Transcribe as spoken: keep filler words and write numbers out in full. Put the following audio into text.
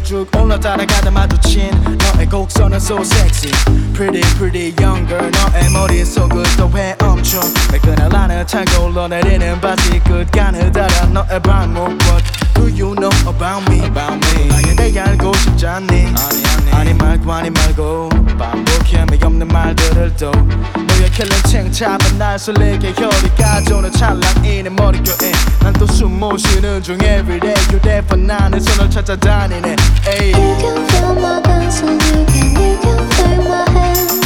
쭉 올라 따라가다 마주친 너의 곡선은 so sexy Pretty pretty young girl 너의 머릿속을 또왜 멈춤 매끈한 라인을 타고 올라내리는 바지 끝 가느다란 너의 발목 What do you know about me? About me 나에 대해 알고 싶지 않니? 아니 아니 아니 말고 아니 말고 반복해 없는 말들을 또 너의 킬링 칭찬은 날 설레게 혈이까지 오는 찰나이 내 머릿결에 난 또 숨 못 쉬는 중 everyday 휴대폰 안에 손을 찾아다니네 You can feel my pulse and you can, you can feel my hand